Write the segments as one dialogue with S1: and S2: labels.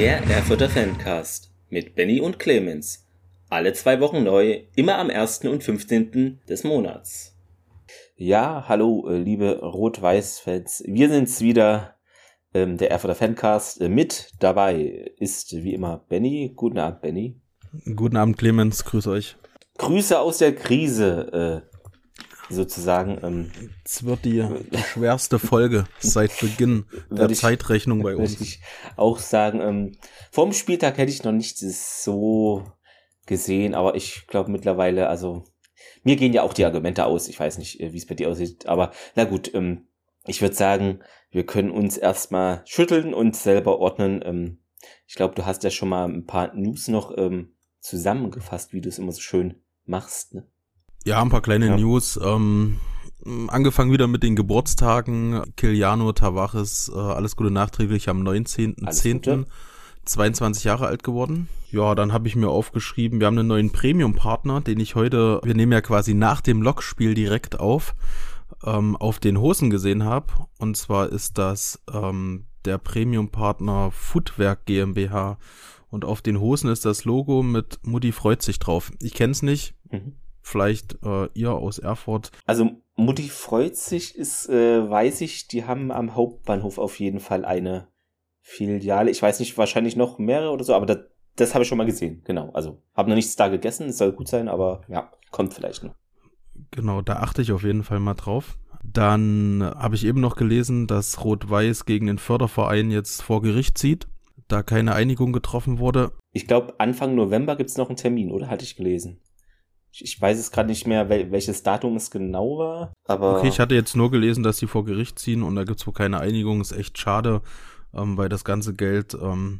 S1: Der Erfurter Fancast mit Benny und Clemens. Alle 2 Wochen neu, immer am 1. und 15. des Monats. Ja, hallo, liebe Rot-Weiß-Fans. Wir sind's wieder, der Erfurter Fancast. Mit dabei ist wie immer Benny. Guten Abend, Benny.
S2: Guten Abend, Clemens. Grüß euch.
S1: Grüße aus der Krise, sozusagen.
S2: Es wird die schwerste Folge seit Beginn der Zeitrechnung bei uns.
S1: Würde ich auch sagen, vorm Spieltag hätte ich noch nicht so gesehen, aber ich glaube mittlerweile, also mir gehen ja auch die Argumente aus. Ich weiß nicht, wie es bei dir aussieht, aber na gut, ich würde sagen, wir können uns erstmal schütteln und selber ordnen. Ich glaube, du hast ja schon mal ein paar News noch zusammengefasst, wie du es immer so schön machst, ne?
S2: Ja, ein paar kleine News. Angefangen wieder mit den Geburtstagen. Kiliano Tavares, alles Gute nachträglich am 19.10. 22 Jahre alt geworden. Ja, dann habe ich mir aufgeschrieben, wir haben einen neuen Premium-Partner, den ich heute, wir nehmen ja quasi nach dem Lokspiel direkt auf den Hosen gesehen habe. Und zwar ist das der Premium-Partner Footwerk GmbH. Und auf den Hosen ist das Logo mit Mutti freut sich drauf. Ich kenne es nicht. Vielleicht ihr aus Erfurt.
S1: Also Mutti freut sich ist, weiß ich, die haben am Hauptbahnhof auf jeden Fall eine Filiale. Ich weiß nicht, wahrscheinlich noch mehrere oder so, aber das habe ich schon mal gesehen. Genau, also habe noch nichts da gegessen, es soll gut sein, aber ja, kommt vielleicht noch.
S2: Genau, da achte ich auf jeden Fall mal drauf. Dann habe ich eben noch gelesen, dass Rot-Weiß gegen den Förderverein jetzt vor Gericht zieht, da keine Einigung getroffen wurde.
S1: Ich glaube, Anfang November gibt es noch einen Termin, oder? Hatte ich gelesen. Ich weiß es gerade nicht mehr, welches Datum es genau war, aber...
S2: Okay, ich hatte jetzt nur gelesen, dass sie vor Gericht ziehen und da gibt es wohl keine Einigung. Ist echt schade, weil das ganze Geld, da haben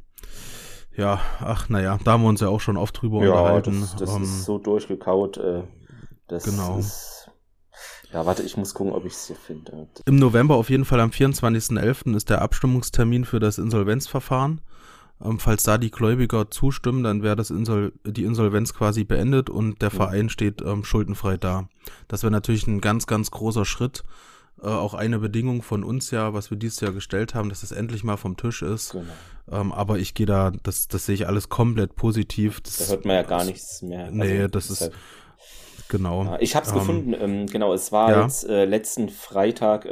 S2: wir uns ja auch schon oft drüber unterhalten.
S1: Das ist so durchgekaut.
S2: Genau.
S1: Ja, warte, ich muss gucken, ob ich es hier finde.
S2: Im November auf jeden Fall am 24.11. ist der Abstimmungstermin für das Insolvenzverfahren. Falls da die Gläubiger zustimmen, dann wäre die Insolvenz quasi beendet und der Verein steht schuldenfrei da. Das wäre natürlich ein ganz, ganz großer Schritt. Auch eine Bedingung von uns ja, was wir dieses Jahr gestellt haben, dass es endlich mal vom Tisch ist. Genau. Aber ich gehe da, das sehe ich alles komplett positiv.
S1: Da hört man ja gar nichts mehr.
S2: Nee, also, das ist halt, genau.
S1: Ja, ich habe es gefunden, genau, es war jetzt letzten Freitag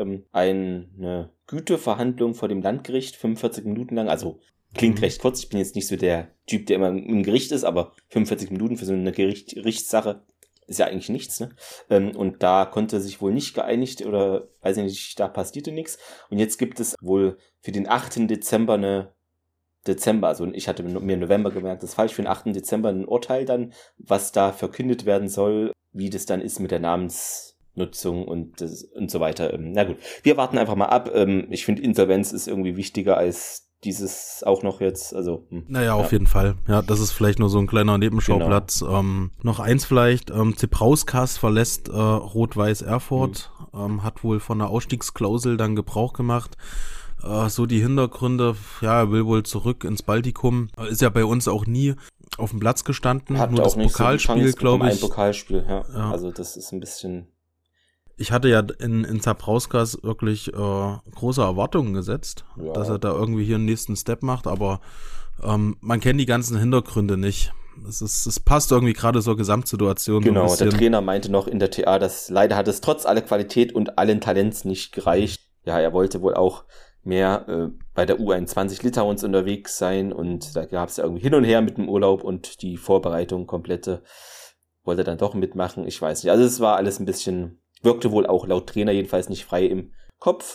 S1: eine Güteverhandlung vor dem Landgericht, 45 Minuten lang, also klingt recht kurz, ich bin jetzt nicht so der Typ, der immer im Gericht ist, aber 45 Minuten für so eine Gerichtssache ist ja eigentlich nichts, ne? Und da konnte sich wohl nicht geeinigt oder weiß ich nicht, da passierte nichts. Und jetzt gibt es wohl für den 8. Dezember also ich hatte mir November gemerkt, das ist falsch, für den 8. Dezember ein Urteil dann, was da verkündet werden soll, wie das dann ist mit der Namensnutzung und so weiter. Na gut, wir warten einfach mal ab. Ich finde, Insolvenz ist irgendwie wichtiger als dieses auch noch jetzt, also...
S2: Naja, auf jeden Fall. Ja, das ist vielleicht nur so ein kleiner Nebenschauplatz. Genau. Noch eins vielleicht, Zebrauskas verlässt Rot-Weiß Erfurt, hat wohl von der Ausstiegsklausel dann Gebrauch gemacht. So die Hintergründe, ja, er will wohl zurück ins Baltikum. Ist ja bei uns auch nie auf dem Platz gestanden.
S1: Hat
S2: nur
S1: auch
S2: das Pokalspiel, glaube ich.
S1: Ein Pokalspiel, ja. Also das ist ein bisschen...
S2: Ich hatte ja in Zebrauskas wirklich große Erwartungen gesetzt, dass er da irgendwie hier einen nächsten Step macht, aber man kennt die ganzen Hintergründe nicht. Es passt irgendwie gerade zur Gesamtsituation.
S1: Genau,
S2: so
S1: der Trainer meinte noch in der TA, dass leider hat es trotz aller Qualität und allen Talents nicht gereicht. Ja, er wollte wohl auch mehr bei der U21 Litauens unterwegs sein und da gab es ja irgendwie hin und her mit dem Urlaub und die Vorbereitung komplette wollte dann doch mitmachen. Ich weiß nicht, also es war alles ein bisschen... Wirkte wohl auch laut Trainer jedenfalls nicht frei im Kopf.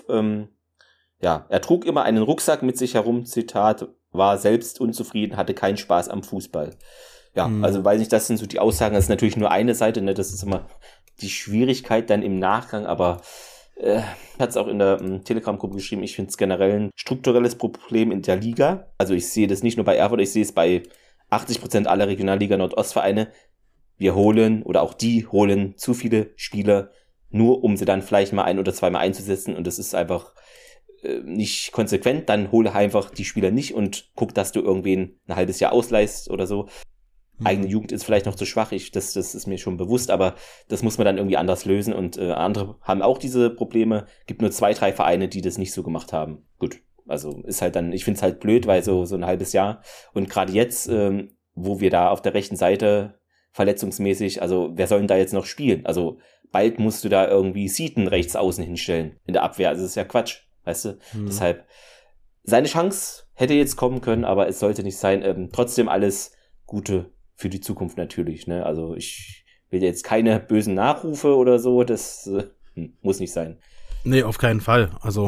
S1: Er trug immer einen Rucksack mit sich herum, Zitat, war selbst unzufrieden, hatte keinen Spaß am Fußball. Ja, also weiß nicht, das sind so die Aussagen, das ist natürlich nur eine Seite, ne, das ist immer die Schwierigkeit dann im Nachgang, aber hat es auch in der Telegram-Gruppe geschrieben, ich finde es generell ein strukturelles Problem in der Liga. Also ich sehe das nicht nur bei Erfurt, ich sehe es bei 80% aller Regionalliga Nordostvereine. Wir holen, oder auch die holen zu viele Spieler, nur um sie dann vielleicht mal 1 oder 2 Mal einzusetzen und das ist einfach nicht konsequent, dann hole einfach die Spieler nicht und guck, dass du irgendwen ein halbes Jahr ausleihst oder so. Eigene Jugend ist vielleicht noch zu schwach, das ist mir schon bewusst, aber das muss man dann irgendwie anders lösen und andere haben auch diese Probleme, gibt nur 2, 3 Vereine, die das nicht so gemacht haben. Gut, Also ist halt dann, ich finde es halt blöd, weil so ein halbes Jahr und gerade jetzt, wo wir da auf der rechten Seite verletzungsmäßig, also wer soll denn da jetzt noch spielen? Also bald musst du da irgendwie Seaton rechts außen hinstellen in der Abwehr, also das ist ja Quatsch, weißt du? Deshalb, seine Chance hätte jetzt kommen können, aber es sollte nicht sein. Trotzdem alles Gute für die Zukunft natürlich, ne? Also ich will jetzt keine bösen Nachrufe oder so, das muss nicht sein.
S2: Nee, auf keinen Fall. Also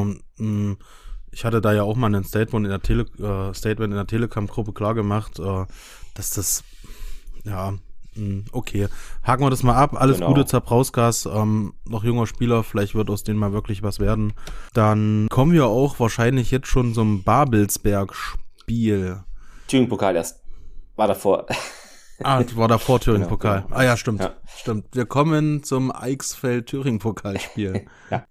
S2: ich hatte da ja auch mal ein Statement in der Telegram-Gruppe klar gemacht, dass das, ja, okay, haken wir das mal ab. Alles Gute, Zabrauskas, noch junger Spieler, vielleicht wird aus denen mal wirklich was werden. Dann kommen wir auch wahrscheinlich jetzt schon zum Babelsberg-Spiel.
S1: Thüringen-Pokal erst. War davor.
S2: War davor Thüringen-Pokal.
S1: Genau.
S2: Ah ja, stimmt. Wir kommen zum Eichsfeld-Thüringen-Pokalspiel.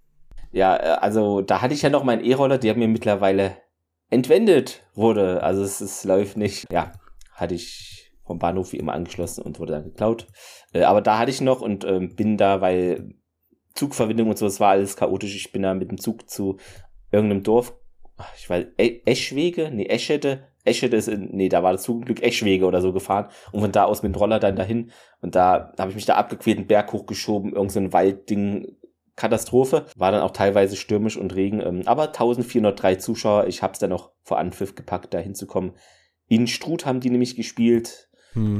S1: Ja, also da hatte ich ja noch meinen E-Roller, der mir mittlerweile entwendet wurde. Also es läuft nicht. Ja, hatte ich vom Bahnhof wie immer angeschlossen und wurde dann geklaut. Aber da hatte ich noch und bin da, weil Zugverbindung und so, das war alles chaotisch. Ich bin da mit dem Zug zu irgendeinem Dorf, ich weiß, Eschwege? Nee, Eschede ist da war das zum Glück Eschwege oder so gefahren und von da aus mit dem Roller dann dahin und da habe ich mich da abgequält, einen Berg hochgeschoben, irgend so ein Waldding, Katastrophe. War dann auch teilweise stürmisch und Regen, aber 1403 Zuschauer, ich hab's dann noch vor Anpfiff gepackt, da hinzukommen. In Struth haben die nämlich gespielt.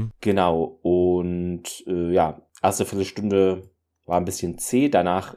S1: Genau, und erste Viertelstunde war ein bisschen zäh, danach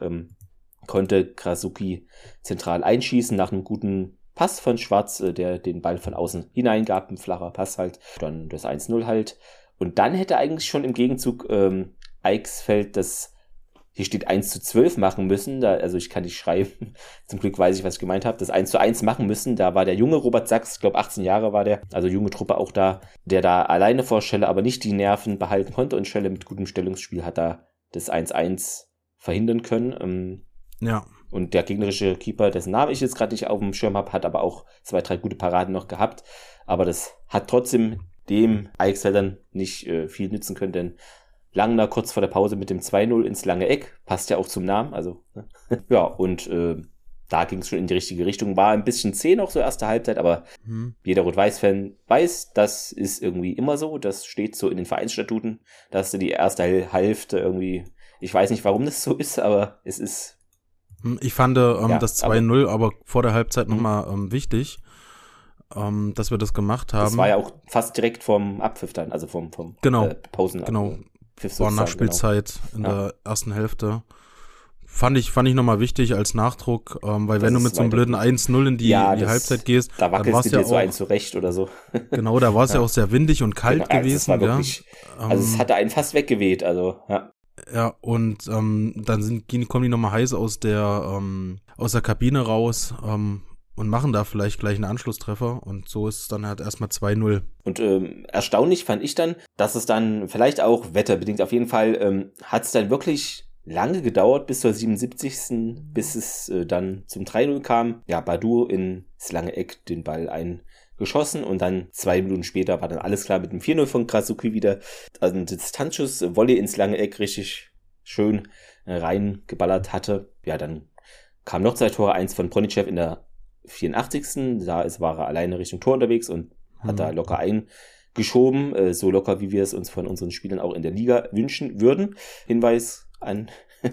S1: konnte Krasuki zentral einschießen nach einem guten Pass von Schwarz, der den Ball von außen hineingab, ein flacher Pass halt, dann das 1-0 halt. Und dann hätte eigentlich schon im Gegenzug Eichsfeld das, hier steht 1:12 machen müssen, also ich kann nicht schreiben, zum Glück weiß ich, was ich gemeint habe, das 1:1 machen müssen, da war der junge Robert Sachs, ich glaube 18 Jahre war der, also junge Truppe auch da, der da alleine vor Schelle aber nicht die Nerven behalten konnte und Schelle mit gutem Stellungsspiel hat da das 1:1 verhindern können.
S2: Ja.
S1: Und der gegnerische Keeper, dessen Namen ich jetzt gerade nicht auf dem Schirm habe, hat aber auch 2, 3 gute Paraden noch gehabt. Aber das hat trotzdem dem Eichsfeldern nicht viel nützen können, denn Langner kurz vor der Pause mit dem 2:0 ins lange Eck, passt ja auch zum Namen, also ne? Ja, und da ging es schon in die richtige Richtung, war ein bisschen zäh noch so erste Halbzeit, aber jeder Rot-Weiß-Fan weiß, das ist irgendwie immer so, das steht so in den Vereinsstatuten, dass du die erste Hälfte irgendwie, ich weiß nicht, warum das so ist, aber es ist.
S2: Ich fand das 2:0 aber vor der Halbzeit nochmal wichtig, dass wir das gemacht haben.
S1: Das war ja auch fast direkt vom Abpfiff dann, also vom Pausen.
S2: Genau, war Nachspielzeit in der ersten Hälfte. Fand ich nochmal wichtig als Nachdruck, weil wenn du mit so einem blöden 1:0 in die Halbzeit gehst,
S1: da wackelst du dir so ein zurecht oder so.
S2: Genau, da war es ja auch sehr windig und kalt gewesen. Das war wirklich,
S1: also es hatte einen fast weggeweht, also ja.
S2: Ja, und dann kommen die nochmal heiß aus der Kabine raus und machen da vielleicht gleich einen Anschlusstreffer und so ist es dann halt erstmal 2:0.
S1: Und erstaunlich fand ich dann, dass es dann vielleicht auch wetterbedingt auf jeden Fall hat es dann wirklich lange gedauert bis zur 77. bis es dann zum 3:0 kam. Ja, Badu ins lange Eck den Ball eingeschossen und dann 2 Minuten später war dann alles klar mit dem 4:0 von Krasuki wieder. Also ein Distanzschuss, Volley ins lange Eck richtig schön reingeballert hatte. Ja, dann kam noch 2 Tore, eins von Pronicev in der 84. Da war er alleine Richtung Tor unterwegs und hat da locker eingeschoben, so locker, wie wir es uns von unseren Spielern auch in der Liga wünschen würden. Hinweis an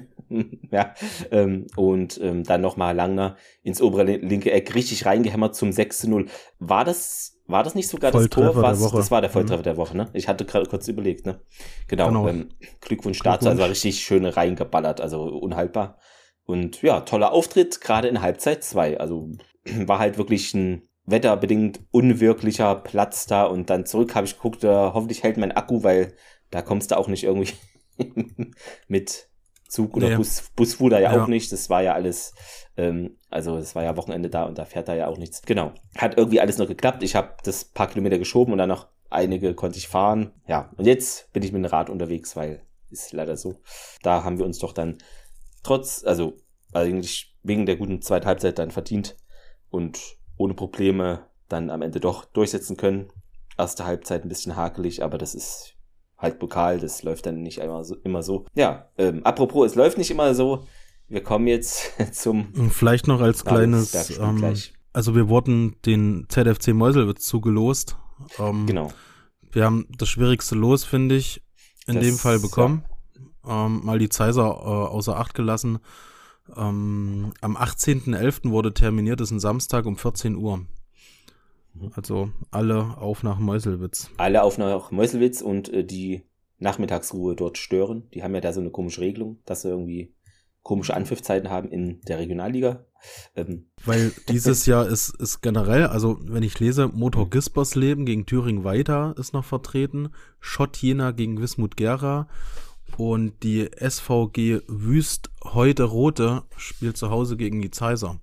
S1: und dann nochmal Langner ins obere linke Eck richtig reingehämmert zum 6:0. War das nicht sogar das Tor? Das war der Volltreffer der Woche, ne? Ich hatte gerade kurz überlegt, ne? Genau. Glückwunsch dazu, also war richtig schön reingeballert, also unhaltbar. Und ja, toller Auftritt, gerade in Halbzeit 2. Also war halt wirklich ein wetterbedingt unwirklicher Platz da und dann zurück habe ich geguckt, hoffentlich hält mein Akku, weil da kommst du auch nicht irgendwie mit Zug oder Bus fuhr da ja auch nicht, das war ja alles, also es war ja Wochenende da und da fährt da ja auch nichts. Genau, hat irgendwie alles noch geklappt, ich habe das paar Kilometer geschoben und dann noch einige konnte ich fahren. Ja, und jetzt bin ich mit dem Rad unterwegs, weil ist leider so. Da haben wir uns doch dann eigentlich wegen der guten zweiten Halbzeit dann verdient und ohne Probleme dann am Ende doch durchsetzen können. Erste Halbzeit ein bisschen hakelig, aber das ist halt Pokal, das läuft dann nicht immer so. Ja, apropos, es läuft nicht immer so. Wir kommen jetzt zum...
S2: Vielleicht noch als kleines Also wir wurden den ZFC Meuselwitz zugelost.
S1: Genau.
S2: Wir haben das schwierigste Los, finde ich, in dem Fall bekommen. Ja. Mal die Zeiser außer Acht gelassen. Am 18.11. wurde terminiert, das ist ein Samstag um 14 Uhr. Also alle auf nach Meuselwitz.
S1: Alle auf nach Meuselwitz und die Nachmittagsruhe dort stören. Die haben ja da so eine komische Regelung, dass sie irgendwie komische Anpfiffzeiten haben in der Regionalliga.
S2: Weil dieses Jahr ist generell, also wenn ich lese, Motor Gispersleben gegen Thüringen Weiter ist noch vertreten, Schott Jena gegen Wismut Gera und die SVG Wüst heute Rote spielt zu Hause gegen die Zeiser.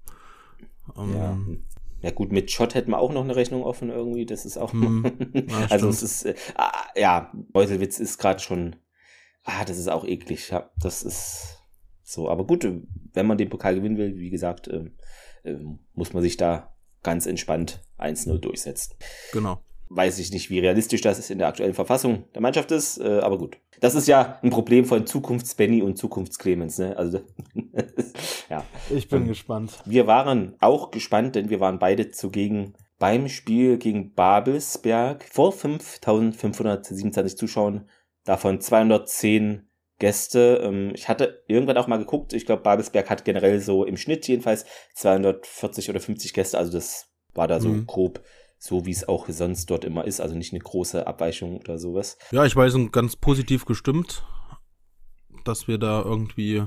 S1: Ja gut, mit Schott hätten wir auch noch eine Rechnung offen irgendwie, das ist auch also es ist, Meuselwitz ist gerade schon, das ist auch eklig, ja, das ist so, aber gut, wenn man den Pokal gewinnen will, wie gesagt, muss man sich da ganz entspannt 1-0 durchsetzen.
S2: Genau.
S1: Weiß ich nicht, wie realistisch das in der aktuellen Verfassung der Mannschaft ist, aber gut. Das ist ja ein Problem von Zukunfts-Benny und Zukunfts-Clemens, ne? Also, ja.
S2: Ich bin gespannt.
S1: Wir waren auch gespannt, denn wir waren beide zugegen beim Spiel gegen Babelsberg vor 5.527 Zuschauern, davon 210 Gäste. Ich hatte irgendwann auch mal geguckt, ich glaube, Babelsberg hat generell so im Schnitt jedenfalls 240 oder 50 Gäste, also das war da so grob so, wie es auch sonst dort immer ist, also nicht eine große Abweichung oder sowas.
S2: Ja, ich war so ganz positiv gestimmt, dass wir da irgendwie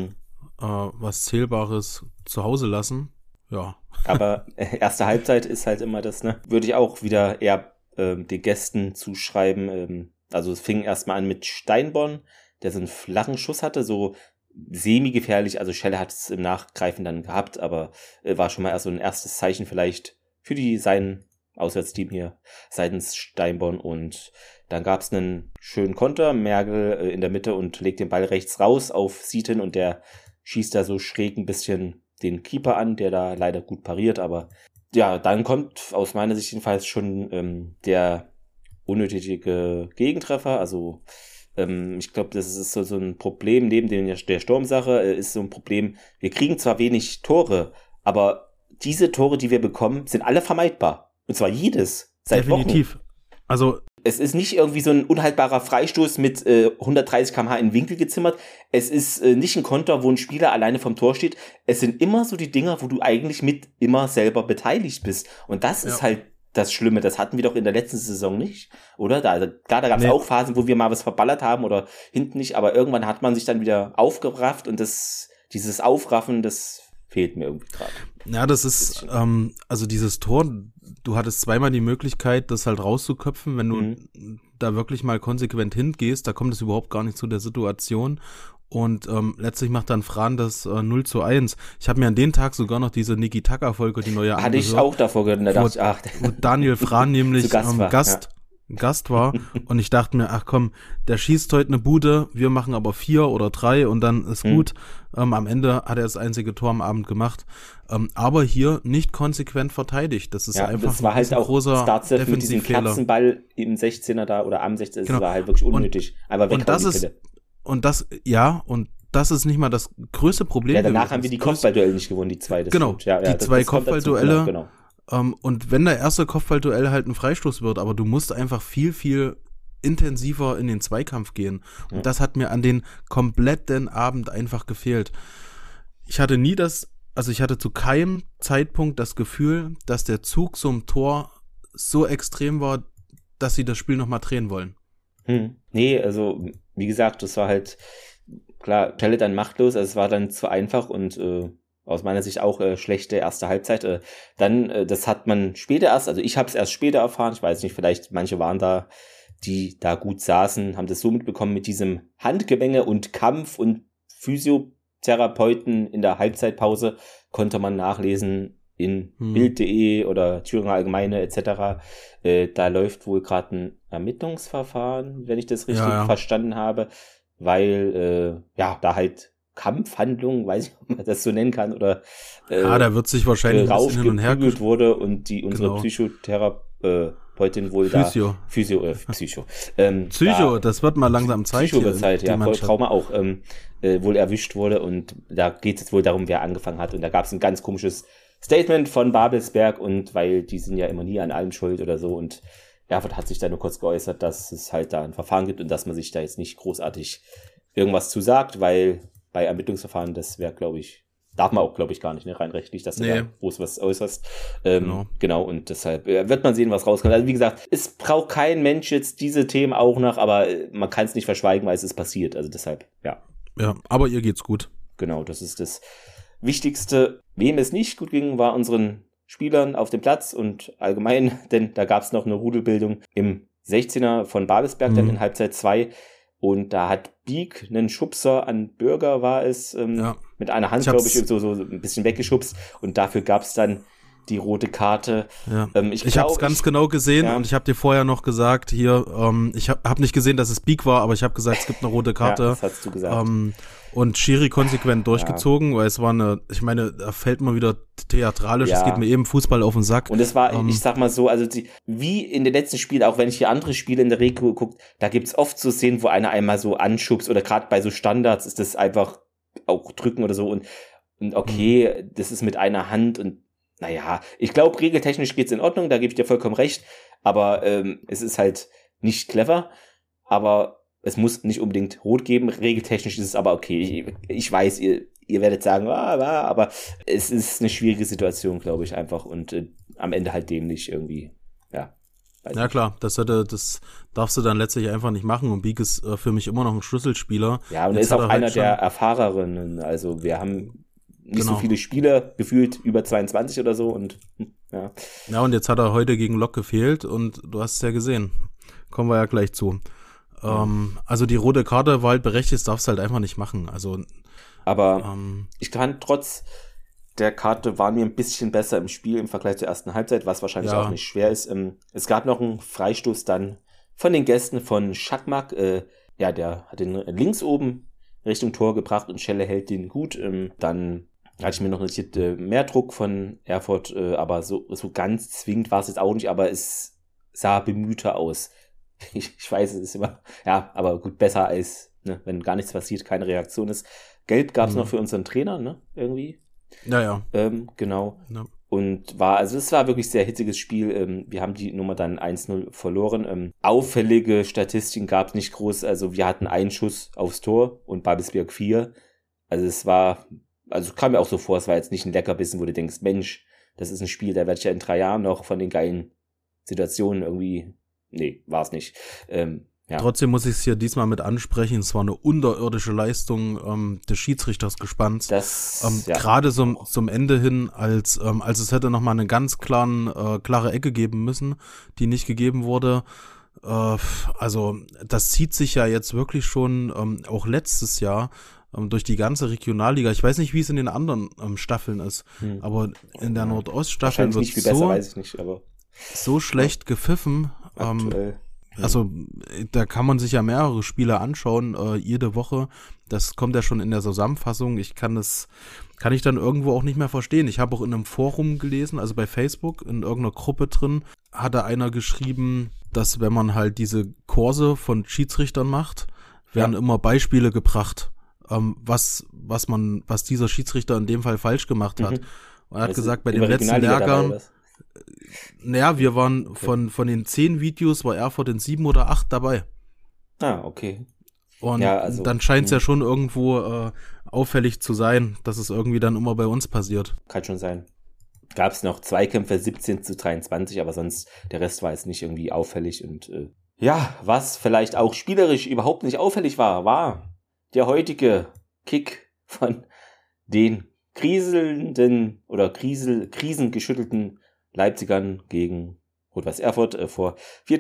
S2: was Zählbares zu Hause lassen. Ja.
S1: Aber erste Halbzeit ist halt immer das, ne? Würde ich auch wieder eher den Gästen zuschreiben. Also es fing erstmal an mit Steinborn, der so einen flachen Schuss hatte, so semi-gefährlich. Also Schelle hat es im Nachgreifen dann gehabt, aber war schon mal erst so ein erstes Zeichen vielleicht für sein Auswärtsteam hier seitens Steinborn. Und dann gab es einen schönen Konter, Mergel in der Mitte und legt den Ball rechts raus auf Sieten und der schießt da so schräg ein bisschen den Keeper an, der da leider gut pariert, aber ja, dann kommt aus meiner Sicht jedenfalls schon der unnötige Gegentreffer, also ich glaube, das ist so ein Problem, neben der Sturmsache ist so ein Problem, wir kriegen zwar wenig Tore, aber diese Tore, die wir bekommen, sind alle vermeidbar. Und zwar jedes, seit
S2: Definitiv.
S1: Wochen.
S2: Also
S1: es ist nicht irgendwie so ein unhaltbarer Freistoß mit 130 km/h in den Winkel gezimmert. Es ist nicht ein Konter, wo ein Spieler alleine vom Tor steht. Es sind immer so die Dinger, wo du eigentlich mit immer selber beteiligt bist. Und das ist halt das Schlimme. Das hatten wir doch in der letzten Saison nicht, oder? Da gab es auch Phasen, wo wir mal was verballert haben oder hinten nicht. Aber irgendwann hat man sich dann wieder aufgerafft und dieses Aufraffen, das fehlt mir irgendwie gerade.
S2: Ja, das ist, also dieses Tor, du hattest zweimal die Möglichkeit, das halt rauszuköpfen, wenn du da wirklich mal konsequent hingehst, da kommt es überhaupt gar nicht zu der Situation und letztlich macht dann Fran das 0:1. Ich habe mir an den Tag sogar noch diese Niki Taka-Folge, die neue
S1: angehört. Hatte ich auch davor gehört, da dachte ich,
S2: wo Daniel Fran nämlich Gast war und ich dachte mir, ach komm, der schießt heute eine Bude, wir machen aber 4 oder 3 und dann ist gut. Am Ende hat er das einzige Tor am Abend gemacht, aber hier nicht konsequent verteidigt. Das ist einfach
S1: das war halt auch
S2: großer
S1: Defensivfehler mit diesem Katzenball im 16er da oder am 16er, das war halt wirklich unnötig. Aber weg
S2: und das ist nicht mal das größte Problem.
S1: Ja, danach haben wir die Kopfballduelle nicht gewonnen, die zwei.
S2: Genau, die zwei Kopfballduelle.
S1: Genau.
S2: Und wenn der erste Kopfballduell halt ein Freistoß wird, aber du musst einfach viel, viel intensiver in den Zweikampf gehen. Und das hat mir an den kompletten Abend einfach gefehlt. Ich hatte zu keinem Zeitpunkt das Gefühl, dass der Zug zum Tor so extrem war, dass sie das Spiel nochmal drehen wollen.
S1: Nee, also wie gesagt, das war halt, klar, Schelle dann machtlos, also es war dann zu einfach und aus meiner Sicht auch schlechte erste Halbzeit. Dann, das hat man später erst, also ich habe es erst später erfahren, ich weiß nicht, vielleicht manche waren da, die da gut saßen, haben das so mitbekommen mit diesem Handgemenge und Kampf und Physiotherapeuten in der Halbzeitpause, konnte man nachlesen in Bild.de oder Thüringer Allgemeine etc. Da läuft wohl gerade ein Ermittlungsverfahren, wenn ich das richtig verstanden habe, weil da halt Kampfhandlungen, weiß ich, ob man das so nennen kann, oder
S2: da wird sich wahrscheinlich
S1: ein bisschen hin und her wurde und unsere Psychotherapeutin wohl
S2: Psycho, das wird mal langsam Zeit.
S1: Psycho wird Zeit, ja, voll Trauma auch, wohl erwischt wurde und da geht es wohl darum, wer angefangen hat und da gab es ein ganz komisches Statement von Babelsberg und weil die sind ja immer nie an allem schuld oder so und Erfurt hat sich da nur kurz geäußert, dass es halt da ein Verfahren gibt und dass man sich da jetzt nicht großartig irgendwas zu sagt, weil bei Ermittlungsverfahren, das wäre, glaube ich, darf man auch, glaube ich, gar nicht, ne, rein rechtlich, dass du da groß was äußerst. Genau, und deshalb wird man sehen, was rauskommt. Also wie gesagt, es braucht kein Mensch jetzt diese Themen auch noch, aber man kann es nicht verschweigen, weil es ist passiert. Also deshalb, ja.
S2: Ja, aber ihr geht's gut.
S1: Genau, das ist das Wichtigste. Wem es nicht gut ging, war unseren Spielern auf dem Platz und allgemein, denn da gab es noch eine Rudelbildung im 16er von Babelsberg, dann in Halbzeit 2. Und da hat Bieg einen Schubser an Bürger, war es, mit einer Hand, glaube ich, so ein bisschen weggeschubst. Und dafür gab es dann die rote Karte.
S2: Ja. Ich habe es ganz genau gesehen und ich habe dir vorher noch gesagt, hier, ich hab nicht gesehen, dass es Bieg war, aber ich habe gesagt, es gibt eine rote Karte.
S1: Ja, das hast du gesagt.
S2: Und Schiri konsequent durchgezogen, weil es war ich meine, da fällt mal wieder theatralisch, es geht mir eben Fußball auf den Sack.
S1: Und es war, ich sag mal so, also wie in den letzten Spielen, auch wenn ich hier andere Spiele in der Regel gucke, da gibt's oft so Szenen, wo einer einmal so anschubst oder gerade bei so Standards ist das einfach auch drücken oder so und okay, das ist mit einer Hand und naja, ich glaube, regeltechnisch geht's in Ordnung, da gebe ich dir vollkommen recht, aber es ist halt nicht clever, aber es muss nicht unbedingt rot geben, regeltechnisch ist es aber okay. Ich weiß, ihr werdet sagen, aber es ist eine schwierige Situation, glaube ich, einfach und am Ende halt dämlich irgendwie, ja.
S2: Ja klar, das darfst du dann letztlich einfach nicht machen und Bieg ist für mich immer noch ein Schlüsselspieler.
S1: Ja, und er ist auch einer der Erfahrerinnen, also wir haben nicht so viele Spieler, gefühlt über 22 oder so und ja.
S2: Ja, und jetzt hat er heute gegen Lok gefehlt und du hast es ja gesehen. Kommen wir ja gleich zu. Also die rote Karte war halt berechtigt, darfst du halt einfach nicht machen. Also,
S1: aber ich fand trotz der Karte waren wir ein bisschen besser im Spiel im Vergleich zur ersten Halbzeit, was wahrscheinlich auch nicht schwer ist. Es gab noch einen Freistoß dann von den Gästen von Schakmak. Der hat den links oben Richtung Tor gebracht und Schelle hält den gut. Dann hatte ich mir noch notiert, mehr Druck von Erfurt, aber so ganz zwingend war es jetzt auch nicht, aber es sah bemühter aus. Ich weiß, es ist immer, ja, aber gut, besser als, ne, wenn gar nichts passiert, keine Reaktion ist. Gelb gab es noch für unseren Trainer, ne, irgendwie.
S2: Ja.
S1: Genau.
S2: Ja.
S1: Und es war wirklich ein sehr hitziges Spiel. Wir haben die Nummer dann 1-0 verloren. Auffällige Statistiken gab es nicht groß. Also wir hatten einen Schuss aufs Tor und Babelsberg 4. Also kam mir auch so vor, es war jetzt nicht ein Leckerbissen, wo du denkst, Mensch, das ist ein Spiel, da werde ich ja in 3 Jahren noch von den geilen Situationen irgendwie. Nee, war es nicht.
S2: Trotzdem muss ich es hier diesmal mit ansprechen. Es war eine unterirdische Leistung des Schiedsrichters gespannt. Gerade zum Ende hin, als es hätte nochmal eine ganz klare Ecke geben müssen, die nicht gegeben wurde. Also das zieht sich ja jetzt wirklich schon auch letztes Jahr durch die ganze Regionalliga. Ich weiß nicht, wie es in den anderen Staffeln ist, aber in der Nordoststaffel wird es
S1: weiß ich nicht, aber
S2: so schlecht gepfiffen. Also da kann man sich ja mehrere Spiele anschauen, jede Woche. Das kommt ja schon in der Zusammenfassung. Kann ich dann irgendwo auch nicht mehr verstehen. Ich habe auch in einem Forum gelesen, also bei Facebook, in irgendeiner Gruppe drin, hatte einer geschrieben, dass wenn man halt diese Kurse von Schiedsrichtern macht, werden immer Beispiele gebracht, was dieser Schiedsrichter in dem Fall falsch gemacht hat. Und er hat gesagt, bei den letzten Lehrgern, wir waren von den 10 Videos, war Erfurt in 7 oder 8 dabei.
S1: Ah, okay.
S2: Und dann scheint es ja schon irgendwo auffällig zu sein, dass es irgendwie dann immer bei uns passiert.
S1: Kann schon sein. Gab es noch Zweikämpfe 17-23, aber sonst der Rest war jetzt nicht irgendwie auffällig. Und was vielleicht auch spielerisch überhaupt nicht auffällig war der heutige Kick von den kriselnden oder krisengeschüttelten Leipzigern gegen Rot-Weiß Erfurt vor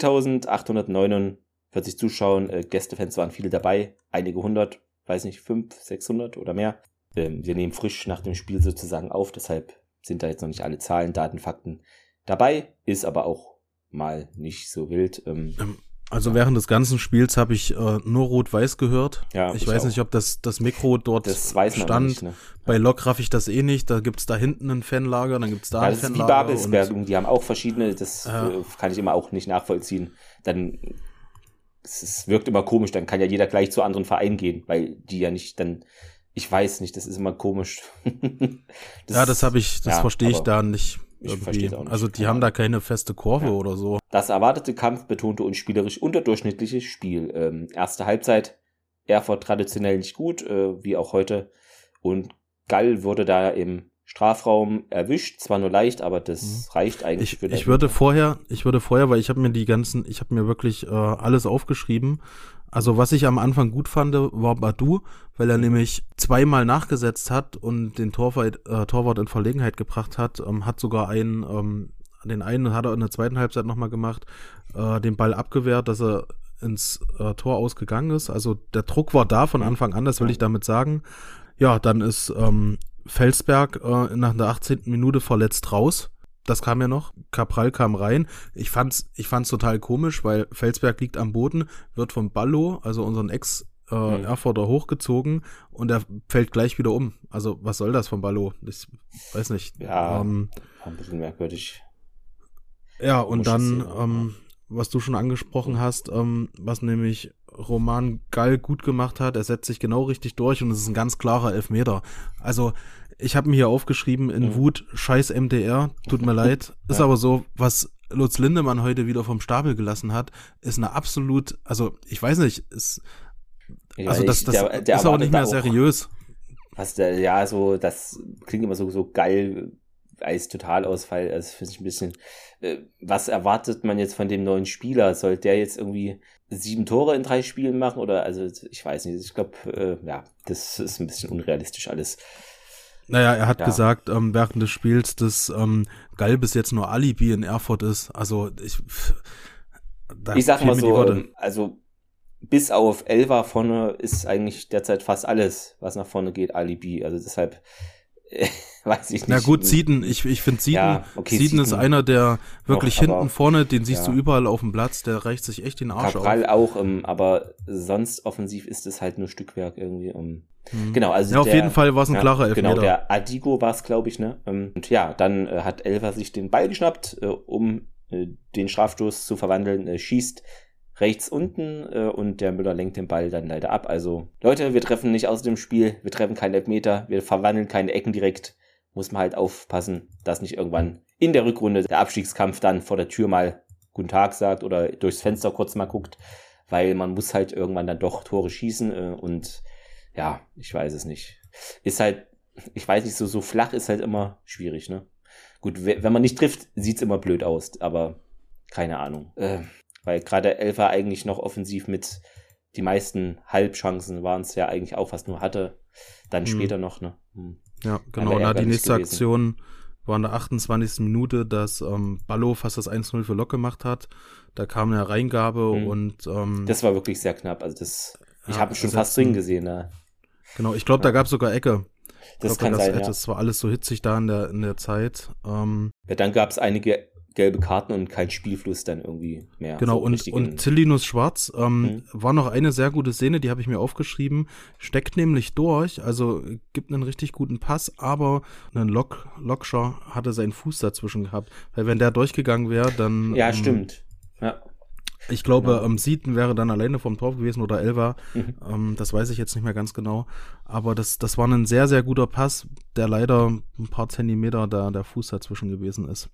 S1: 4.849 Zuschauern. Gästefans waren viele dabei, einige 100, weiß nicht, 500, 600 oder mehr. Wir nehmen frisch nach dem Spiel sozusagen auf, deshalb sind da jetzt noch nicht alle Zahlen, Daten, Fakten dabei, ist aber auch mal nicht so wild.
S2: Also während des ganzen Spiels habe ich nur Rot-Weiß gehört.
S1: Ja,
S2: ich weiß nicht, ob das Mikro dort stand. Nicht, ne? Bei Lok raff ich das eh nicht. Da gibt's da hinten ein Fanlager, dann gibt's da ein Fanlager.
S1: Das ist wie Babelsberg, die haben auch verschiedene, das kann ich immer auch nicht nachvollziehen. Es wirkt immer komisch, dann kann ja jeder gleich zu anderen Vereinen gehen, weil die ja nicht dann, Ich weiß nicht, das ist immer komisch.
S2: Das verstehe ich da nicht.
S1: Ich verstehe auch nicht.
S2: Also die haben da keine feste Kurve oder so.
S1: Das erwartete Kampf betonte uns spielerisch unterdurchschnittliches Spiel. Erste Halbzeit, Erfurt traditionell nicht gut, wie auch heute. Und Gall wurde da im Strafraum erwischt, zwar nur leicht, aber das reicht eigentlich für das.
S2: Ich würde vorher, weil ich habe mir wirklich alles aufgeschrieben. Also was ich am Anfang gut fand, war Baду, weil er nämlich zweimal nachgesetzt hat und den Torwart in Verlegenheit gebracht hat. Hat sogar den einen hat er in der zweiten Halbzeit nochmal gemacht, den Ball abgewehrt, dass er ins Tor ausgegangen ist. Also der Druck war da von Anfang an, das will ich damit sagen. Ja, dann ist Felsberg nach der 18. Minute verletzt raus. Das kam ja noch. Cabral kam rein. Ich fand's total komisch, weil Felsberg liegt am Boden, wird vom Ballo, also unseren Erfurter, hochgezogen und er fällt gleich wieder um. Also was soll das vom Ballo? Ich weiß nicht.
S1: Ja, ein bisschen merkwürdig.
S2: Ja, und dann, was du schon angesprochen hast, was nämlich Roman Gall gut gemacht hat, er setzt sich genau richtig durch und es ist ein ganz klarer Elfmeter. Also ich habe mir hier aufgeschrieben in Wut, scheiß MDR, tut mir leid. Ist aber so, was Lutz Lindemann heute wieder vom Stapel gelassen hat, ist eine absolut, also ich weiß nicht, das ist auch nicht mehr seriös.
S1: Das klingt immer so geil als Totalausfall, also finde ich ein bisschen, was erwartet man jetzt von dem neuen Spieler? Soll der jetzt irgendwie 7 Tore in 3 Spielen machen oder, also ich weiß nicht, ich glaube, das ist ein bisschen unrealistisch alles.
S2: Naja, er hat gesagt, während des Spiels, dass Gall bis jetzt nur Alibi in Erfurt ist. Also ich
S1: sag mal so, also bis auf Elva vorne ist eigentlich derzeit fast alles, was nach vorne geht, Alibi. Also deshalb weiß ich nicht.
S2: Na gut, Zieden, ich finde Zieden, Zieden ist einer, der wirklich hinten vorne, den siehst du überall auf dem Platz, der reicht sich echt den Arsch
S1: Cabral auf. Aber sonst offensiv ist es halt nur Stückwerk irgendwie. Genau, also
S2: ja, auf jeden Fall war es ein klarer Elfmeter.
S1: Genau, der Adigo war es, glaube ich, ne? Und ja, dann hat Elva sich den Ball geschnappt, um den Strafstoß zu verwandeln, schießt rechts unten und der Müller lenkt den Ball dann leider ab. Also Leute, wir treffen nicht aus dem Spiel, wir treffen keinen Elfmeter, wir verwandeln keine Ecken direkt. Muss man halt aufpassen, dass nicht irgendwann in der Rückrunde der Abstiegskampf dann vor der Tür mal Guten Tag sagt oder durchs Fenster kurz mal guckt, weil man muss halt irgendwann dann doch Tore schießen und ja, ich weiß es nicht. Ist halt, ich weiß nicht, so flach ist halt immer schwierig, ne? Gut, wenn man nicht trifft, sieht's immer blöd aus, aber keine Ahnung. Weil gerade Elfer eigentlich noch offensiv mit die meisten Halbchancen waren es ja eigentlich auch, was nur hatte. Dann später noch, ne?
S2: Ja, genau. Na, die nächste Aktion war in der 28. Minute, dass Ballo fast das 1-0 für Lok gemacht hat. Da kam eine Reingabe und
S1: das war wirklich sehr knapp. Also ich habe schon fast drin gesehen, ne?
S2: Genau, ich glaube, da gab es sogar Ecke.
S1: Das kann sein, ja.
S2: Das war alles so hitzig da in der Zeit.
S1: Ja, dann gab es einige gelbe Karten und kein Spielfluss dann irgendwie mehr.
S2: Genau, so und Tillinus Schwarz war noch eine sehr gute Szene, die habe ich mir aufgeschrieben, steckt nämlich durch, also gibt einen richtig guten Pass, aber ein Lokscher hatte seinen Fuß dazwischen gehabt, weil wenn der durchgegangen wäre, dann...
S1: Ja, stimmt, ja.
S2: Ich glaube, Sieten wäre dann alleine vom Tor gewesen oder Elva. Das weiß ich jetzt nicht mehr ganz genau. Aber das war ein sehr, sehr guter Pass, der leider ein paar Zentimeter da der Fuß dazwischen gewesen ist.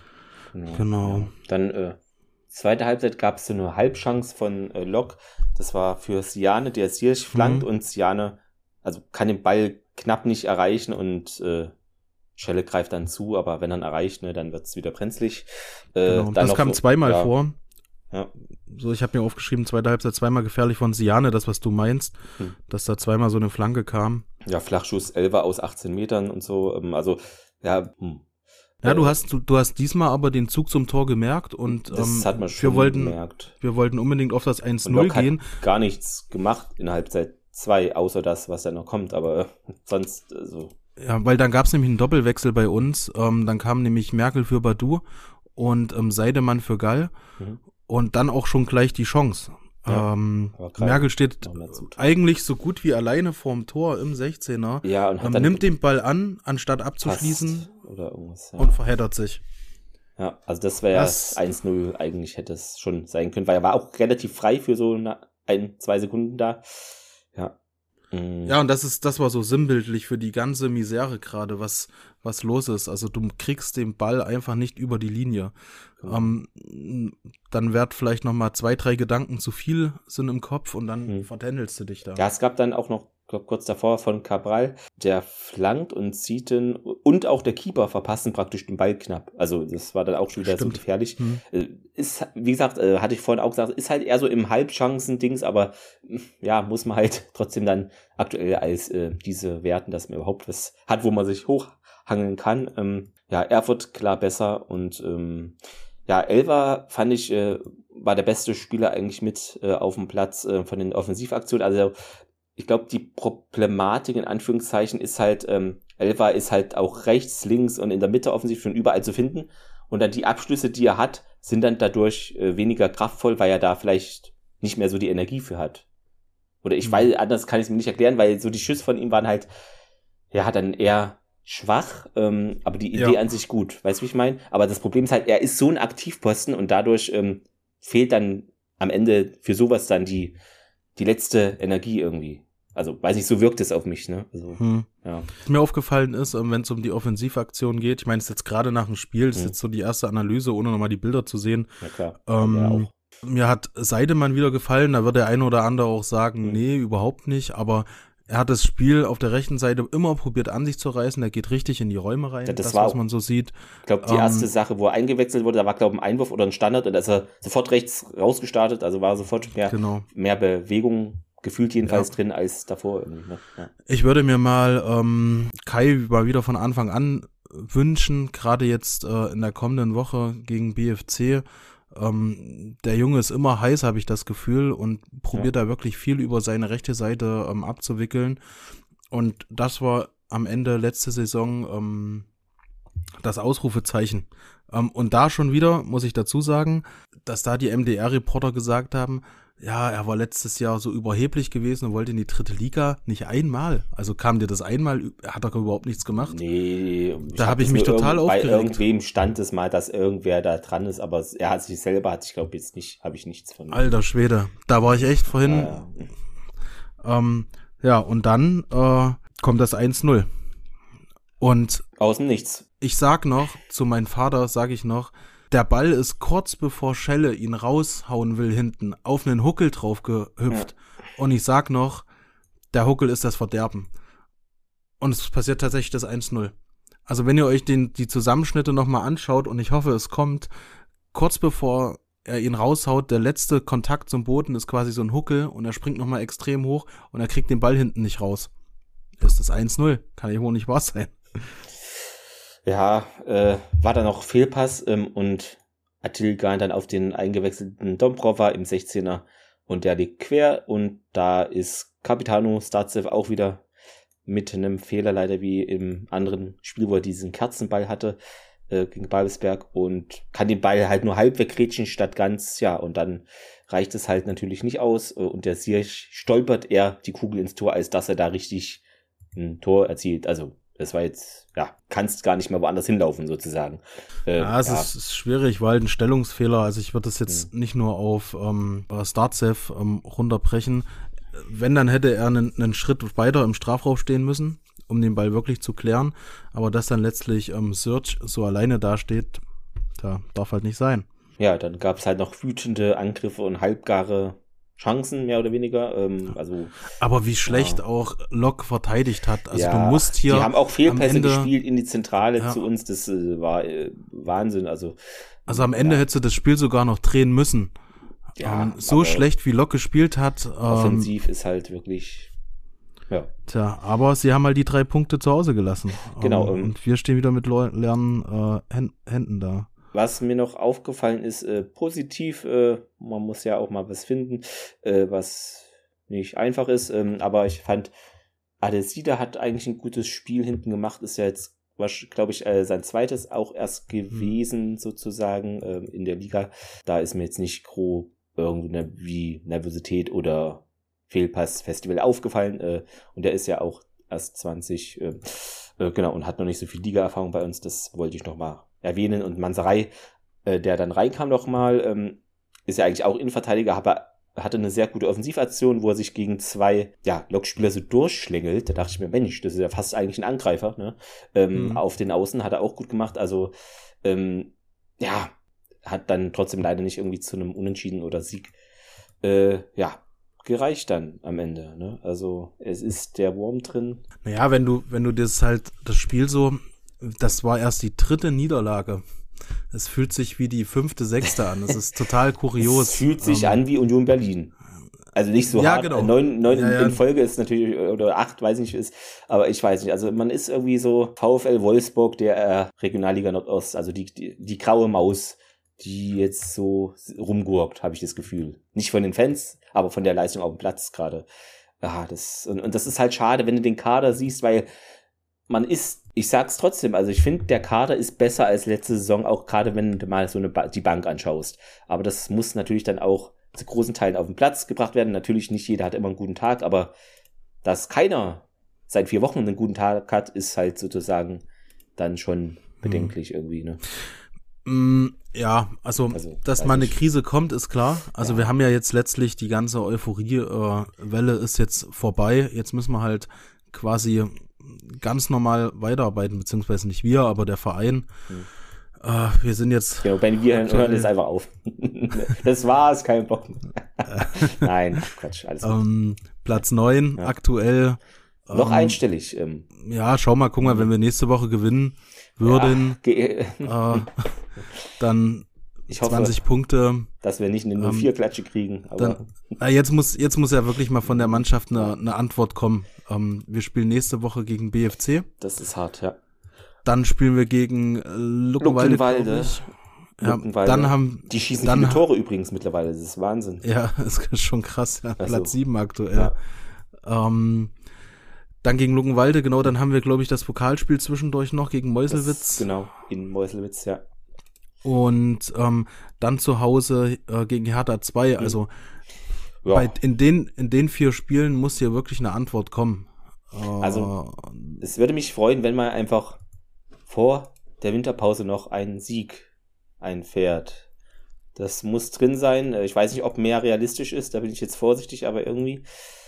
S2: Genau.
S1: Ja. Dann zweite Halbzeit gab es eine Halbchance von Lok. Das war für Siane, der Zierch flankt und Siane also kann den Ball knapp nicht erreichen und Schelle greift dann zu, aber wenn er erreicht, ne, dann wird es wieder brenzlig.
S2: Genau. Das kam zweimal vor.
S1: Ja.
S2: So, ich habe mir aufgeschrieben, zweite Halbzeit zweimal gefährlich von Siane, das, was du meinst, dass da zweimal so eine Flanke kam.
S1: Ja, Flachschuss 11 aus 18 Metern und so, also, ja.
S2: Ja, du hast diesmal aber den Zug zum Tor gemerkt und
S1: das hat man schon gemerkt.
S2: Wir wollten unbedingt auf das 1-0 gehen.
S1: Hat gar nichts gemacht in Halbzeit 2, außer das, was da noch kommt, aber sonst so.
S2: Ja, weil dann gab es nämlich einen Doppelwechsel bei uns, dann kam nämlich Merkel für Badu und Seidemann für Gall. Und dann auch schon gleich die Chance. Ja, Merkel steht eigentlich so gut wie alleine vorm Tor im 16er.
S1: Ja, und
S2: nimmt den Ball an, anstatt abzuschließen
S1: oder irgendwas,
S2: und verheddert sich.
S1: Ja, also das wäre ja 1-0, eigentlich hätte es schon sein können, weil er war auch relativ frei für so 1-2 Sekunden da. Ja.
S2: Ja, und das war so sinnbildlich für die ganze Misere gerade, was los ist. Also du kriegst den Ball einfach nicht über die Linie. Dann wird vielleicht noch mal 2, 3 Gedanken zu viel sind im Kopf und dann vertändelst du dich da.
S1: Ja, es gab dann auch noch kurz davor von Cabral, der flankt und zieht den, und auch der Keeper verpassen praktisch den Ball knapp. Also das war dann auch schon wieder so gefährlich. Ist, wie gesagt, hatte ich vorhin auch gesagt, ist halt eher so im Halbchancen-Dings, aber ja, muss man halt trotzdem dann aktuell als diese werten, dass man überhaupt was hat, wo man sich hochhangeln kann. Ja, Erfurt klar besser und ja, Elver fand ich, war der beste Spieler eigentlich mit auf dem Platz von den Offensivaktionen. Also ich glaube, die Problematik in Anführungszeichen ist halt, Elver ist halt auch rechts, links und in der Mitte offensiv schon überall zu finden. Und dann die Abschlüsse, die er hat, sind dann dadurch weniger kraftvoll, weil er da vielleicht nicht mehr so die Energie für hat. Oder ich weiß, anders kann ich es mir nicht erklären, weil so die Schüsse von ihm waren halt, er hat dann eher schwach, aber die Idee an sich gut. Weißt du, wie ich meine? Aber das Problem ist halt, er ist so ein Aktivposten und dadurch fehlt dann am Ende für sowas dann die letzte Energie irgendwie. Also, weiß nicht, so wirkt es auf mich, ne? Also, ja.
S2: Was mir aufgefallen ist, wenn es um die Offensivaktion geht, ich meine, es ist jetzt gerade nach dem Spiel, das ist jetzt so die erste Analyse, ohne nochmal die Bilder zu sehen.
S1: Ja, klar.
S2: Mir hat Seidemann wieder gefallen, da wird der eine oder andere auch sagen, nee, überhaupt nicht, aber er hat das Spiel auf der rechten Seite immer probiert an sich zu reißen, er geht richtig in die Räume rein,
S1: ja,
S2: das was man so sieht.
S1: Ich glaube, die erste Sache, wo er eingewechselt wurde, da war, glaube ich, ein Einwurf oder ein Standard und da ist er sofort rechts rausgestartet, also war sofort mehr Bewegung gefühlt jedenfalls drin als davor irgendwie. Ne? Ja.
S2: Ich würde mir mal Kai mal wieder von Anfang an wünschen, gerade jetzt in der kommenden Woche gegen BFC. Der Junge ist immer heiß, habe ich das Gefühl, und probiert da wirklich viel über seine rechte Seite abzuwickeln. Und das war am Ende letzte Saison das Ausrufezeichen. Und da schon wieder, muss ich dazu sagen, dass da die MDR-Reporter gesagt haben, ja, er war letztes Jahr so überheblich gewesen und wollte in die 3. Liga, nicht einmal. Also kam dir das einmal, hat er überhaupt nichts gemacht?
S1: Nee.
S2: Da habe ich mich total aufgeregt.
S1: Bei irgendwem stand es mal, dass irgendwer da dran ist, aber er hat sich selber, habe ich nichts von.
S2: Alter Schwede, da war ich echt vorhin. Ja, und dann kommt das 1-0. Und
S1: außen nichts.
S2: Ich sag noch, zu meinem Vater sage ich noch, der Ball ist kurz bevor Schelle ihn raushauen will hinten auf einen Huckel drauf gehüpft. Ja. Und ich sag noch, der Huckel ist das Verderben. Und es passiert tatsächlich das 1-0. Also wenn ihr euch die Zusammenschnitte nochmal anschaut, und ich hoffe, es kommt, kurz bevor er ihn raushaut, der letzte Kontakt zum Boden ist quasi so ein Huckel und er springt nochmal extrem hoch und er kriegt den Ball hinten nicht raus. Ist das 1-0? Kann ja wohl nicht wahr sein.
S1: Ja, war da noch Fehlpass und Attil Gahn dann auf den eingewechselten Dombrova im 16er und der liegt quer und da ist Capitano Starzev auch wieder mit einem Fehler leider wie im anderen Spiel, wo er diesen Kerzenball hatte gegen Babelsberg und kann den Ball halt nur halb wegrätschen statt ganz, ja, und dann reicht es halt natürlich nicht aus und der Siersch stolpert eher die Kugel ins Tor, als dass er da richtig ein Tor erzielt, also das war jetzt, ja, kannst gar nicht mehr woanders hinlaufen, sozusagen.
S2: Es ist schwierig, weil ein Stellungsfehler, also ich würde das jetzt nicht nur auf Starzev runterbrechen. Wenn, dann hätte er einen Schritt weiter im Strafraum stehen müssen, um den Ball wirklich zu klären. Aber dass dann letztlich Sirch so alleine dasteht, darf halt nicht sein.
S1: Ja, dann gab es halt noch wütende Angriffe und halbgare Chancen, mehr oder weniger.
S2: Aber wie schlecht auch Lok verteidigt hat. Also du musst hier.
S1: Die haben auch Fehlpässe gespielt in die Zentrale zu uns. Das war Wahnsinn. Also
S2: am Ende hättest du das Spiel sogar noch drehen müssen. Ja, so schlecht wie Lok gespielt hat.
S1: Offensiv ist halt wirklich. Ja.
S2: Tja, aber sie haben halt die 3 Punkte zu Hause gelassen.
S1: Genau.
S2: Und wir stehen wieder mit leeren Händen da.
S1: Was mir noch aufgefallen ist, positiv, man muss ja auch mal was finden, was nicht einfach ist, aber ich fand, Adesida hat eigentlich ein gutes Spiel hinten gemacht, ist ja jetzt, glaube ich, sein zweites auch erst gewesen, sozusagen, in der Liga. Da ist mir jetzt nicht grob irgendwie Nervosität oder Fehlpass-Festival aufgefallen, und der ist ja auch erst 20, genau, und hat noch nicht so viel Liga-Erfahrung bei uns, das wollte ich noch mal erwähnen. Und Manserei, der dann reinkam noch mal, ist ja eigentlich auch Innenverteidiger, hatte eine sehr gute Offensivaktion, wo er sich gegen 2 Lokspieler so durchschlängelt. Da dachte ich mir, Mensch, das ist ja fast eigentlich ein Angreifer. Ne? Auf den Außen hat er auch gut gemacht. Also hat dann trotzdem leider nicht irgendwie zu einem Unentschieden oder Sieg gereicht dann am Ende. Ne? Also es ist der Wurm drin.
S2: Naja, wenn du das Spiel so, das war erst die 3. Niederlage. Es fühlt sich wie die 5., 6. an. Das ist total kurios.
S1: Es fühlt sich an wie Union Berlin. Also nicht so hart.
S2: Genau.
S1: 9 in Folge ist natürlich, oder 8, weiß ich nicht, aber ich weiß nicht. Also man ist irgendwie so VfL Wolfsburg, der Regionalliga Nordost, also die graue Maus, die jetzt so rumgurkt, habe ich das Gefühl. Nicht von den Fans, aber von der Leistung auf dem Platz gerade. Und das ist halt schade, wenn du den Kader siehst, weil ich sag's trotzdem, also ich finde, der Kader ist besser als letzte Saison, auch gerade wenn du mal so die Bank anschaust. Aber das muss natürlich dann auch zu großen Teilen auf den Platz gebracht werden. Natürlich nicht jeder hat immer einen guten Tag, aber dass keiner seit 4 Wochen einen guten Tag hat, ist halt sozusagen dann schon bedenklich irgendwie, ne?
S2: Ja, also dass mal eine Krise kommt, ist klar. Also wir haben ja jetzt letztlich die ganze Euphorie-Welle ist jetzt vorbei. Jetzt müssen wir halt quasi ganz normal weiterarbeiten, beziehungsweise nicht wir, aber der Verein. Wir sind jetzt...
S1: Genau, wenn wir hören es einfach auf. Das war's, kein Bock mehr. Nein, Quatsch, alles gut.
S2: Platz 9 aktuell.
S1: Noch einstellig.
S2: Schau mal, guck mal, wenn wir nächste Woche gewinnen würden, dann ich hoffe, 20 Punkte.
S1: Dass wir nicht eine 0-4-Klatsche kriegen. Aber
S2: jetzt muss ja wirklich mal von der Mannschaft eine Antwort kommen. Wir spielen nächste Woche gegen BFC.
S1: Das ist hart, ja.
S2: Dann spielen wir gegen Luckenwalde.
S1: Dann die schießen viele Tore übrigens mittlerweile. Das ist Wahnsinn.
S2: Ja, das ist schon krass. Ja. Platz 7 aktuell. Ja. Dann gegen Luckenwalde, genau. Dann haben wir, glaube ich, das Pokalspiel zwischendurch noch gegen Meuselwitz.
S1: Genau, in Meuselwitz, ja.
S2: Und dann zu Hause gegen Hertha 2. Also in den 4 Spielen muss hier wirklich eine Antwort kommen.
S1: Also es würde mich freuen, wenn man einfach vor der Winterpause noch einen Sieg einfährt. Das muss drin sein. Ich weiß nicht, ob mehr realistisch ist. Da bin ich jetzt vorsichtig, aber irgendwie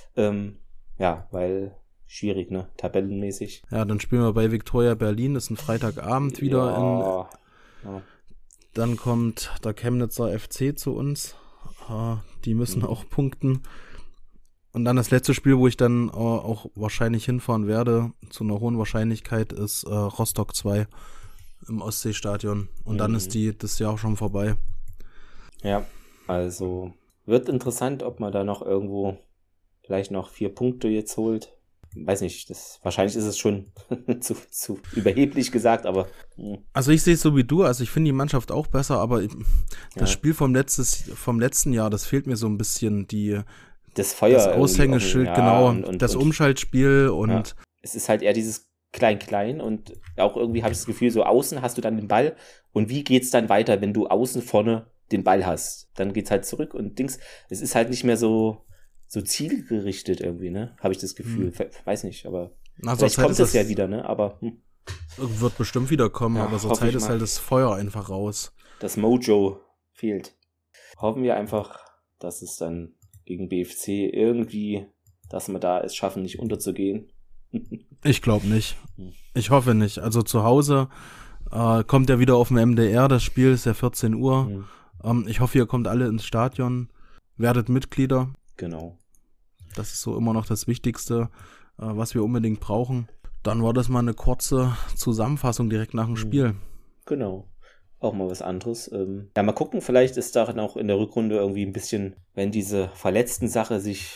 S1: weil schwierig, ne? Tabellenmäßig.
S2: Ja, dann spielen wir bei Viktoria Berlin. Das ist ein Freitagabend wieder. Dann kommt der Chemnitzer FC zu uns. Die müssen auch punkten. Und dann das letzte Spiel, wo ich dann auch wahrscheinlich hinfahren werde, zu einer hohen Wahrscheinlichkeit, ist Rostock 2 im Ostseestadion. Und dann ist das Jahr auch schon vorbei. Ja,
S1: also wird interessant, ob man da noch irgendwo vielleicht noch 4 Punkte jetzt holt. Weiß nicht, wahrscheinlich ist es schon zu überheblich gesagt, aber...
S2: Also ich sehe es so wie du, also ich finde die Mannschaft auch besser, aber das Spiel vom letzten Jahr, das fehlt mir so ein bisschen,
S1: das Feuer.
S2: Das Aushängeschild, genau, und das Umschaltspiel und... Ja.
S1: Es ist halt eher dieses Klein-Klein und auch irgendwie habe ich das Gefühl, so außen hast du dann den Ball und wie geht's dann weiter, wenn du außen vorne den Ball hast? Dann geht's halt zurück und es ist halt nicht mehr so zielgerichtet irgendwie, ne? Habe ich das Gefühl. Weiß nicht, aber vielleicht kommt es ja wieder, ne? Aber
S2: wird bestimmt wieder kommen, aber zur Zeit ist halt das Feuer einfach raus.
S1: Das Mojo fehlt. Hoffen wir einfach, dass es dann gegen BFC irgendwie, dass wir da es schaffen, nicht unterzugehen.
S2: Ich glaube nicht. Ich hoffe nicht. Also zu Hause kommt ja wieder auf dem MDR, das Spiel ist ja 14 Uhr. Ich hoffe, ihr kommt alle ins Stadion, werdet Mitglieder.
S1: Genau.
S2: Das ist so immer noch das Wichtigste, was wir unbedingt brauchen. Dann war das mal eine kurze Zusammenfassung direkt nach dem Spiel.
S1: Genau. Auch mal was anderes. Mal gucken, vielleicht ist da noch in der Rückrunde irgendwie ein bisschen, wenn diese verletzten Sache sich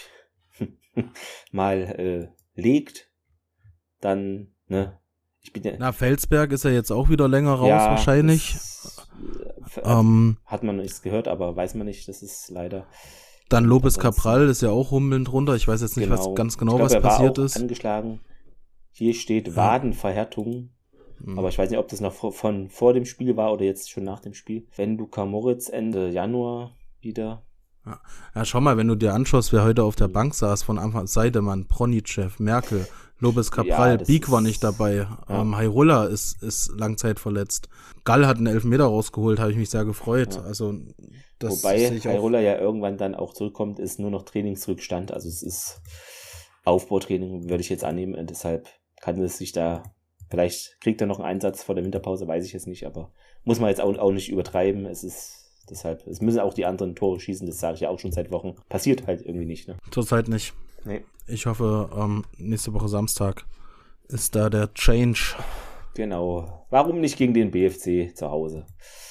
S1: mal legt, dann, ne?
S2: Felsberg ist ja jetzt auch wieder länger raus wahrscheinlich.
S1: Hat man nichts gehört, aber weiß man nicht, das ist leider...
S2: Dann Lopez Cabral ist ja auch humpelnd drunter. Ich weiß jetzt nicht was passiert ist.
S1: Angeschlagen. Hier steht Wadenverhärtung. Aber ich weiß nicht, ob das noch von vor dem Spiel war oder jetzt schon nach dem Spiel. Wenn Luka Moritz Ende Januar wieder.
S2: Ja, schau mal, wenn du dir anschaust, wer heute auf der Bank saß, von Anfang Seidemann, Pronicev, Merkel, Lopez Cabral,
S1: Ja,
S2: Beek war nicht dabei.
S1: Ja.
S2: Hairola ist langzeitverletzt. Gall hat einen Elfmeter rausgeholt, habe ich mich sehr gefreut.
S1: Ja.
S2: Also das
S1: Wobei
S2: sehe ich auch.
S1: Hairola ja irgendwann dann auch zurückkommt, ist nur noch Trainingsrückstand. Also es ist Aufbautraining, würde ich jetzt annehmen. Und deshalb kann es sich da, vielleicht kriegt er noch einen Einsatz vor der Winterpause, weiß ich jetzt nicht. Aber muss man jetzt auch nicht übertreiben. Es müssen auch die anderen Tore schießen, das sage ich ja auch schon seit Wochen. Passiert halt irgendwie nicht. Ne?
S2: Zurzeit nicht.
S1: Nee.
S2: Ich hoffe, nächste Woche Samstag ist da der Change.
S1: Genau. Warum nicht gegen den BFC zu Hause?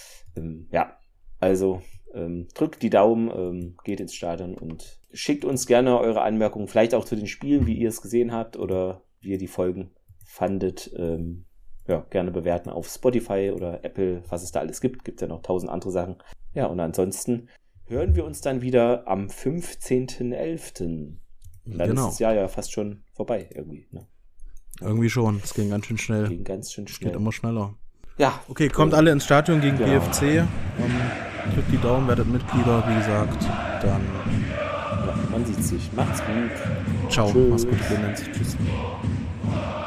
S1: Also drückt die Daumen, geht ins Stadion und schickt uns gerne eure Anmerkungen, vielleicht auch zu den Spielen, wie ihr es gesehen habt oder wie ihr die Folgen fandet. Gerne bewerten auf Spotify oder Apple, was es da alles gibt. Gibt ja noch 1000 andere Sachen. Ja, und ansonsten hören wir uns dann wieder am 15.11. Und dann ist das Jahr ja fast schon vorbei irgendwie. Ne?
S2: Irgendwie schon. Es ging ganz schön schnell.
S1: Es
S2: geht immer schneller.
S1: Ja.
S2: Okay, kommt alle ins Stadion gegen BFC. Drückt die Daumen, werdet Mitglieder, wie gesagt. Dann.
S1: Ja, man sieht sich. Macht's gut.
S2: Ciao.
S1: Tschüss.
S2: Mach's gut, Clemens. Tschüss.